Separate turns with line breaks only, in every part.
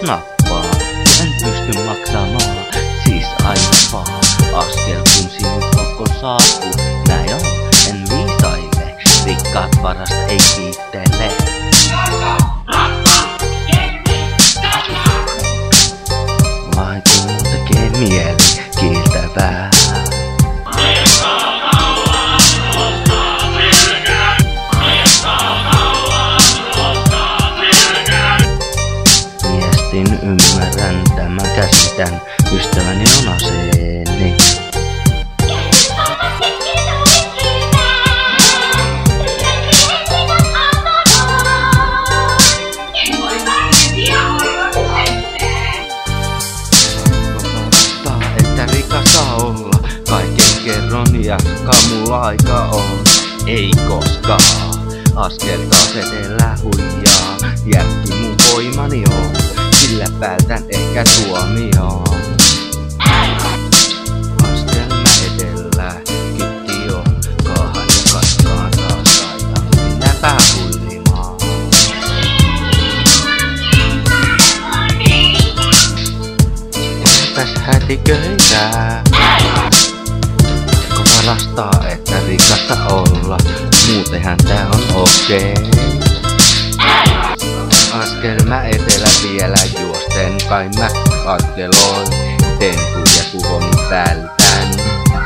nappaa, en pysty maksamaan, siis aivan askel kun sinut koko saapuu. Näin on, en viisaile, rikkaat varasta ei kiittele. Vai kun tekee mieli kiiltävää. Viestin ymmärrän, tämän käsitän, ystäväni on aseeni. Että rikas saa olla, kaiken kerron jatkaa mulla aika on. Ei koskaan, askel taas edellä huijaa, jälki mun voimani on, sillä päätän ehkä tuomioon. Askel mä edellä, kitti on, kaahan ja katkaan taas taitaa, minäpä huilimaan. Täs hätiköitä. Parasta, että rikasta olla, muutenhan tää on okei. Askel mä etelä vielä juosten, kai mä katteloin, temppuja tuhoni vältän.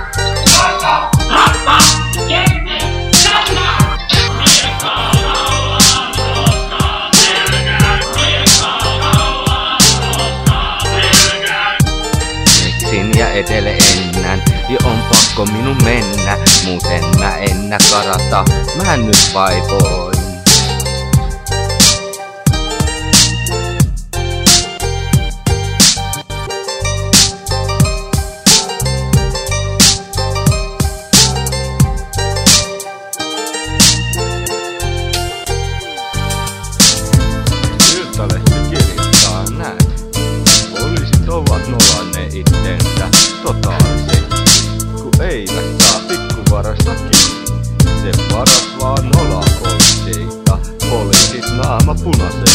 Keksin ja edelle ennän, ja on pakko minun mennä, muuten mä ennä karata, mä nyt vaivoin. Iltalehti kirjoittaa näin. Poliisit ovat nolanneet itsensä totaalisesti, kun eivät saa pikkuvarasta kiinni. Se varas vaan nolaa poliiseita, poliisit naama punaisen.